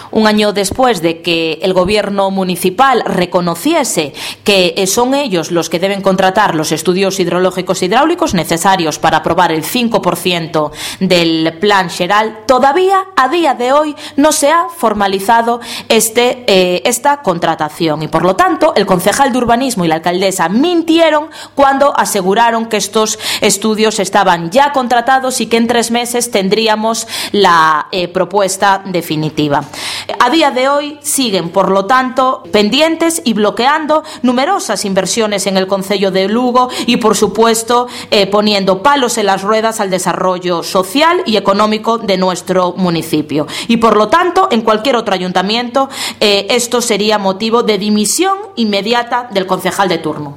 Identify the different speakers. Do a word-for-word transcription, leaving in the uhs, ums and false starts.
Speaker 1: un año después de que el gobierno municipal reconociese que son ellos los que deben contratar los estudios hidrológicos e hidráulicos necesarios para aprobar el cinco por ciento del Plan Xeral, todavía a día de hoy no se ha formalizado este, eh, esta contratación y, por lo tanto, el concejal de urbanismo y la alcaldesa mintieron cuando aseguraron que estos estudios estaban ya contratados y que en tres meses tendríamos la eh, propuesta definitiva. A día de hoy siguen, por lo tanto, pendientes y bloqueando numerosas inversiones en el concello de Lugo y, por supuesto, eh, poniendo palos en las ruedas al desarrollo social y económico de nuestro municipio. Y, por lo tanto, en cualquier otro ayuntamiento, eh, esto sería motivo de dimisión inmediata del concejal de turno.